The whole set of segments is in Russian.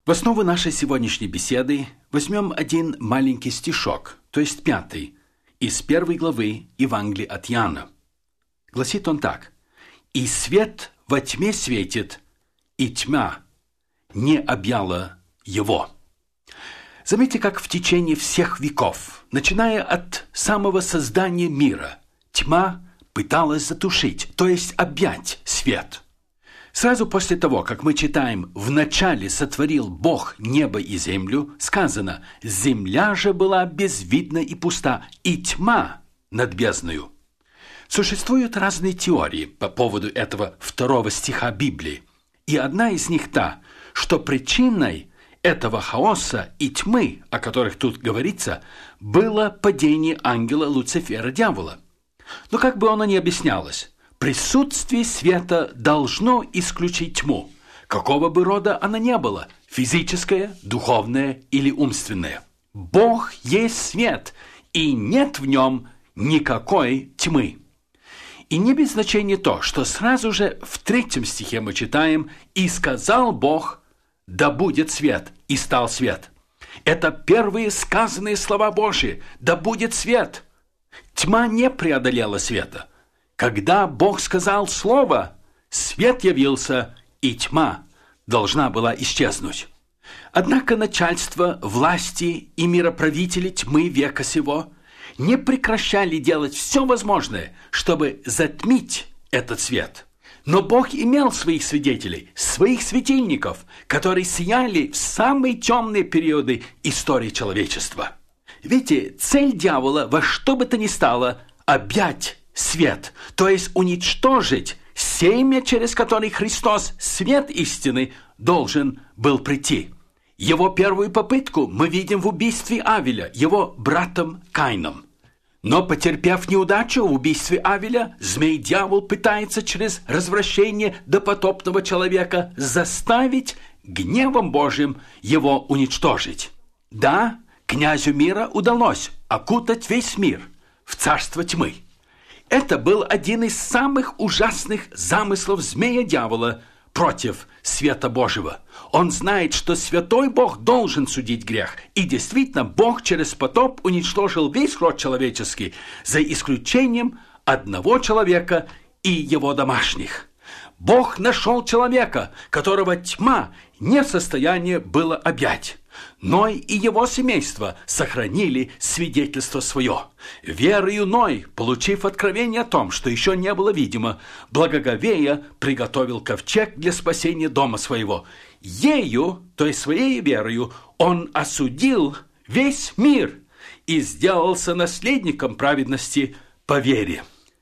В основу нашей сегодняшней беседы возьмем один маленький стишок, то есть 5, из 1 главы Евангелия от Иоанна. Гласит он так: «И свет во тьме светит, и тьма не объяла его». Заметьте, как в течение всех веков, начиная от самого создания мира, тьма пыталась затушить, то есть объять свет. Сразу после того, как мы читаем «Вначале сотворил Бог небо и землю», сказано «Земля же была безвидна и пуста, и тьма над бездною». Существуют разные теории по поводу этого 2 стиха Библии, и одна из них та, что причиной этого хаоса и тьмы, о которых тут говорится, было падение ангела Люцифера, дьявола. Но как бы оно ни объяснялось, присутствие света должно исключить тьму, какого бы рода она ни была, физическая, духовная или умственная. Бог есть свет, и нет в нем никакой тьмы. И не без значения то, что сразу же в 3 стихе мы читаем «И сказал Бог, да будет свет, и стал свет». Это первые сказанные слова Божьи: «Да будет свет». Тьма не преодолела света. Когда Бог сказал слово, свет явился, и тьма должна была исчезнуть. Однако начальство, власти и мироправители тьмы века сего не прекращали делать все возможное, чтобы затмить этот свет. Но Бог имел своих свидетелей, своих светильников, которые сияли в самые темные периоды истории человечества. Видите, цель дьявола во что бы то ни стало объять свет, то есть уничтожить семя, через которое Христос, свет истины, должен был прийти. Его первую попытку мы видим в убийстве Авеля, его братом Каином. Но, потерпев неудачу в убийстве Авеля, змей-дьявол пытается через развращение допотопного человека заставить гневом Божьим его уничтожить. Да, князю мира удалось окутать весь мир в царство тьмы. Это был один из самых ужасных замыслов змея-дьявола против света Божьего. Он знает, что святой Бог должен судить грех. И действительно, Бог через потоп уничтожил весь род человеческий, за исключением одного человека и его домашних. Бог нашел человека, которого тьма не в состоянии было объять. Ной и его семейство сохранили свидетельство свое. Верою Ной, получив откровение о том, что еще не было видимо, благоговея приготовил ковчег для спасения дома своего. Ею, то есть своей верою, он осудил весь мир и сделался наследником праведности по вере.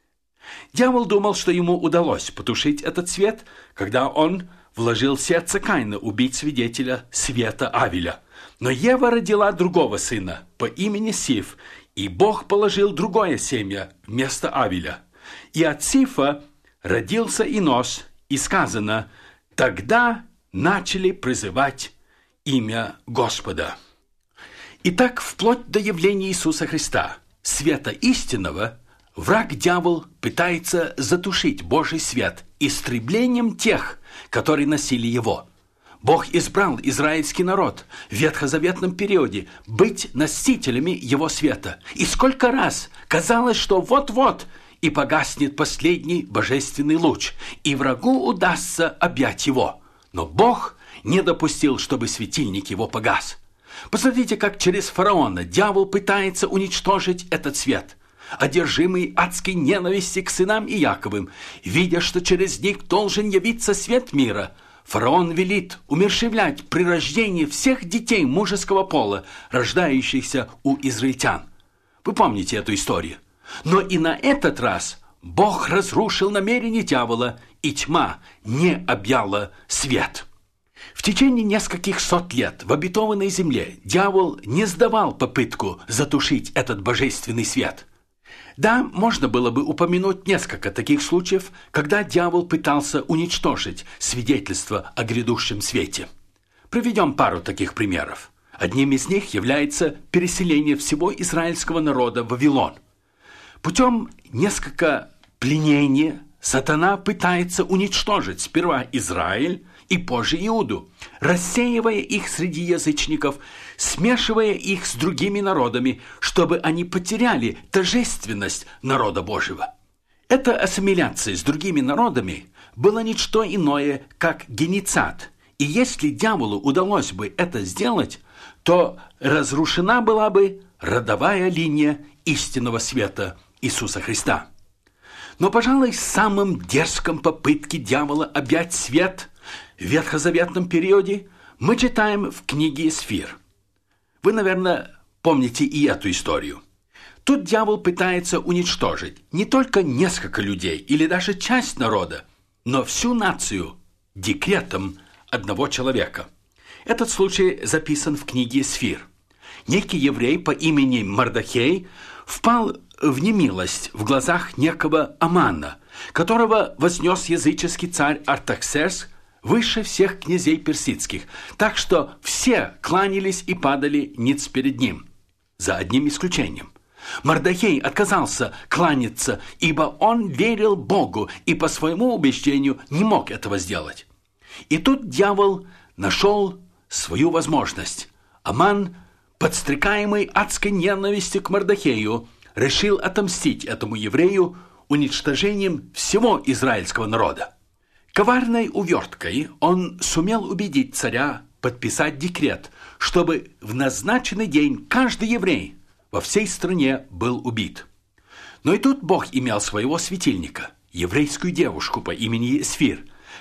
Дьявол думал, что ему удалось потушить этот свет, когда он вложил в сердце Каина убить свидетеля света Авеля. Но Ева родила другого сына по имени Сиф, и Бог положил другое семя вместо Авеля. И от Сифа родился Инос, и сказано: «Тогда начали призывать имя Господа». Итак, вплоть до явления Иисуса Христа, света истинного, враг-дьявол пытается затушить Божий свет истреблением тех, которые носили его. Бог избрал израильский народ в ветхозаветном периоде быть носителями его света. И сколько раз казалось, что вот-вот и погаснет последний божественный луч, и врагу удастся объять его. Но Бог не допустил, чтобы светильник его погас. Посмотрите, как через фараона дьявол пытается уничтожить этот свет. Одержимый адской ненависти к сынам Иаковым, видя, что через них должен явиться свет мира, фараон велит умерщвлять при рождении всех детей мужеского пола, рождающихся у израильтян. Вы помните эту историю? Но и на этот раз Бог разрушил намерения дьявола, и тьма не объяла свет. В течение нескольких сот лет в обетованной земле дьявол не сдавал попытку затушить этот божественный свет. Да, можно было бы упомянуть несколько таких случаев, когда дьявол пытался уничтожить свидетельство о грядущем свете. Приведем пару таких примеров. Одним из них является переселение всего израильского народа в Вавилон. Путем несколько пленения сатана пытается уничтожить сперва Израиль и позже Иуду, рассеивая их среди язычников, смешивая их с другими народами, чтобы они потеряли торжественность народа Божьего. Эта ассимиляция с другими народами была ничто иное, как геноцид, и если дьяволу удалось бы это сделать, то разрушена была бы родовая линия истинного света Иисуса Христа. Но, пожалуй, самым дерзком попытке дьявола объять свет в ветхозаветном периоде мы читаем в книге Исфир. Вы, наверное, помните и эту историю. Тут дьявол пытается уничтожить не только несколько людей или даже часть народа, но всю нацию декретом одного человека. Этот случай записан в книге Исфир. Некий еврей по имени Мардахей впал в немилость в глазах некого Амана, которого вознес языческий царь Артаксеркс выше всех князей персидских, так что все кланялись и падали ниц перед ним, за одним исключением. Мардахей отказался кланяться, ибо он верил Богу и по своему убеждению не мог этого сделать. И тут дьявол нашел свою возможность. Аман, подстрекаемый адской ненавистью к Мардахею, решил отомстить этому еврею уничтожением всего израильского народа. Коварной уверткой он сумел убедить царя подписать декрет, чтобы в назначенный день каждый еврей во всей стране был убит. Но и тут Бог имел своего светильника, еврейскую девушку по имени Исфир,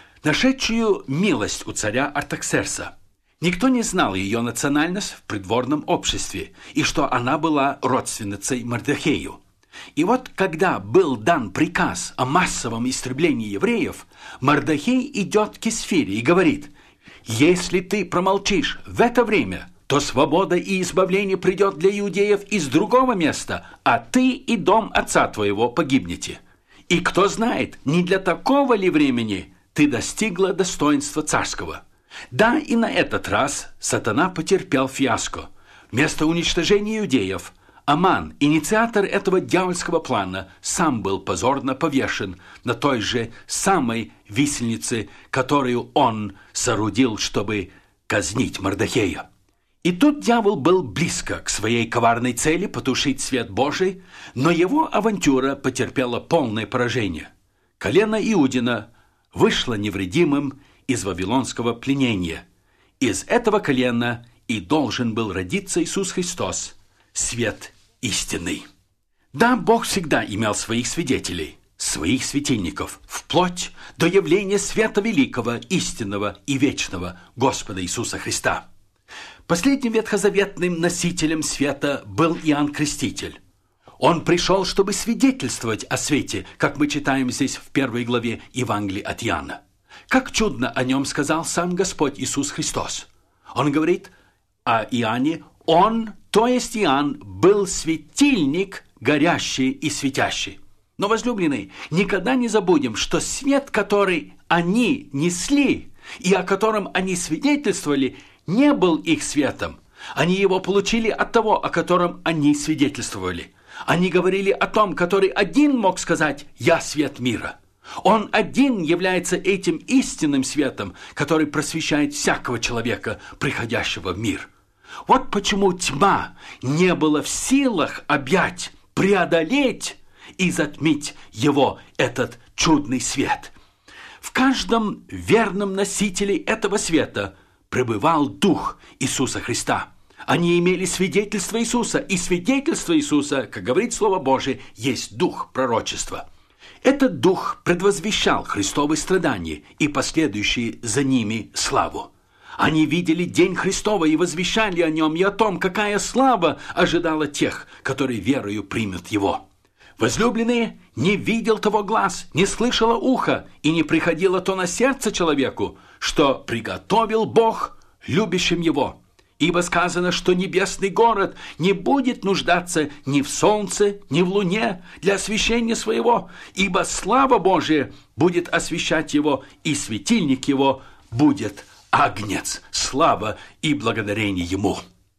нашедшую милость у царя Артаксеркса. Никто не знал ее национальность в придворном обществе и что она была родственницей Мардахею. И вот когда был дан приказ о массовом истреблении евреев, Мардахей идет к Исфире и говорит: «Если ты промолчишь в это время, то свобода и избавление придет для иудеев из другого места, а ты и дом отца твоего погибнете. И кто знает, не для такого ли времени ты достигла достоинства царского». Да, и на этот раз сатана потерпел фиаско. Вместо уничтожения иудеев Аман, инициатор этого дьявольского плана, сам был позорно повешен на той же самой висельнице, которую он соорудил, чтобы казнить Мардахея. И тут дьявол был близко к своей коварной цели потушить свет Божий, но его авантюра потерпела полное поражение. Колено Иудина вышло невредимым из вавилонского пленения. Из этого колена и должен был родиться Иисус Христос, свет истинный. Да, Бог всегда имел своих свидетелей, своих светильников, вплоть до явления света великого, истинного и вечного Господа Иисуса Христа. Последним ветхозаветным носителем света был Иоанн Креститель. Он пришел, чтобы свидетельствовать о свете, как мы читаем здесь в 1 главе Евангелия от Иоанна. Как чудно о нем сказал сам Господь Иисус Христос. Он говорит о Иоанне: он, то есть Иоанн, был светильник, горящий и светящий. Но, возлюбленные, никогда не забудем, что свет, который они несли и о котором они свидетельствовали, не был их светом. Они его получили от того, о котором они свидетельствовали. Они говорили о том, который один мог сказать: «Я свет мира». Он один является этим истинным светом, который просвещает всякого человека, приходящего в мир. Вот почему тьма не была в силах объять, преодолеть и затмить его, этот чудный свет. В каждом верном носителе этого света пребывал Дух Иисуса Христа. Они имели свидетельство Иисуса, и свидетельство Иисуса, как говорит Слово Божие, есть дух пророчества. Этот дух предвозвещал Христовы страдания и последующие за ними славу. Они видели день Христова и возвещали о нем и о том, какая слава ожидала тех, которые верою примут его. Возлюбленные, не видел того глаз, не слышало ухо, и не приходило то на сердце человеку, что приготовил Бог любящим его. Ибо сказано, что небесный город не будет нуждаться ни в солнце, ни в луне для освещения своего, ибо слава Божия будет освещать его, и светильник его будет агнец. Слава и благодарение ему.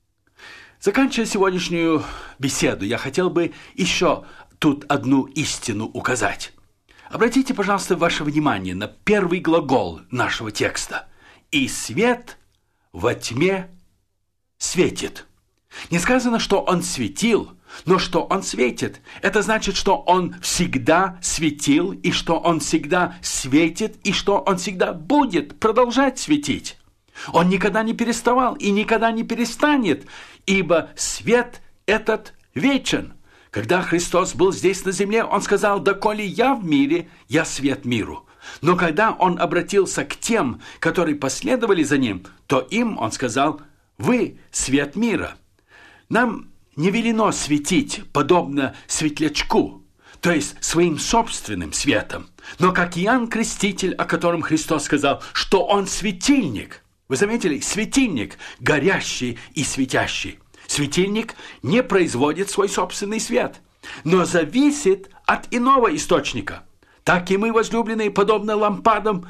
Заканчивая сегодняшнюю беседу, я хотел бы еще тут одну истину указать. Обратите, пожалуйста, ваше внимание на первый глагол нашего текста. и свет во тьме светит. Не сказано, что он светил, но что он светит. Это значит, что он всегда светил, и что он всегда светит, и что он всегда будет продолжать светить. Он никогда не переставал и никогда не перестанет, ибо свет этот вечен. Когда Христос был здесь на земле, Он сказал: «Доколе я в мире, я свет миру». Но когда Он обратился к тем, которые последовали за Ним, то им Он сказал: «Вы свет мира». Нам не велено светить подобно светлячку, то есть своим собственным светом. Но как Иоанн Креститель, о котором Христос сказал, что он светильник. Вы заметили? Светильник, горящий и светящий. Светильник не производит свой собственный свет, но зависит от иного источника. Так и мы, возлюбленные, подобно лампадам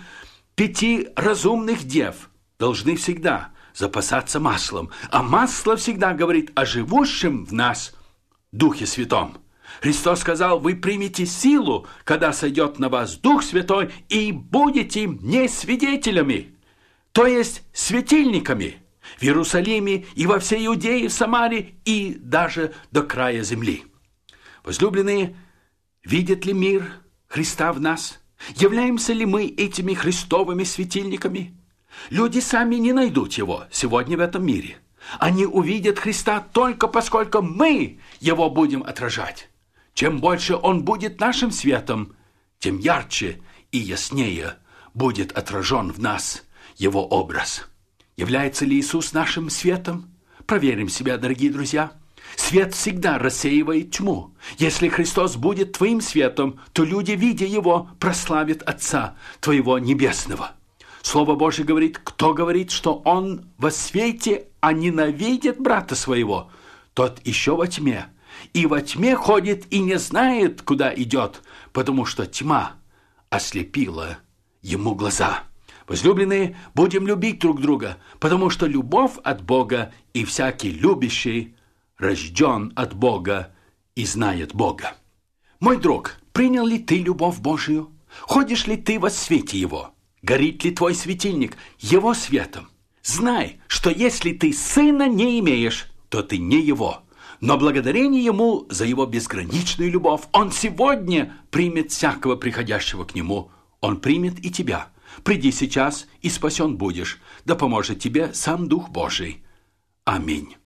5 разумных дев, должны всегда запасаться маслом. А масло всегда говорит о живущем в нас Духе Святом. Христос сказал: «Вы примете силу, когда сойдет на вас Дух Святой, и будете мне свидетелями», то есть светильниками, в Иерусалиме и во всей Иудее, в Самаре и даже до края земли. Возлюбленные, видит ли мир Христа в нас? Являемся ли мы этими христовыми светильниками? Люди сами не найдут Его сегодня в этом мире. Они увидят Христа только поскольку мы Его будем отражать. Чем больше Он будет нашим светом, тем ярче и яснее будет отражен в нас Его образ. Является ли Иисус нашим светом? Проверим себя, дорогие друзья. Свет всегда рассеивает тьму. Если Христос будет твоим светом, то люди, видя Его, прославят Отца Твоего Небесного. Слово Божье говорит: кто говорит, что он во свете, а ненавидит брата своего, тот еще во тьме. И во тьме ходит и не знает, куда идет, потому что тьма ослепила ему глаза. Возлюбленные, будем любить друг друга, потому что любовь от Бога, и всякий любящий рожден от Бога и знает Бога. Мой друг, принял ли ты любовь Божию? Ходишь ли ты во свете Его? Горит ли твой светильник Его светом? Знай, что если ты сына не имеешь, то ты не Его. Но благодарение Ему за Его безграничную любовь Он сегодня примет всякого приходящего к Нему. Он примет и тебя. Приди сейчас, и спасен будешь. Да поможет тебе сам Дух Божий. Аминь.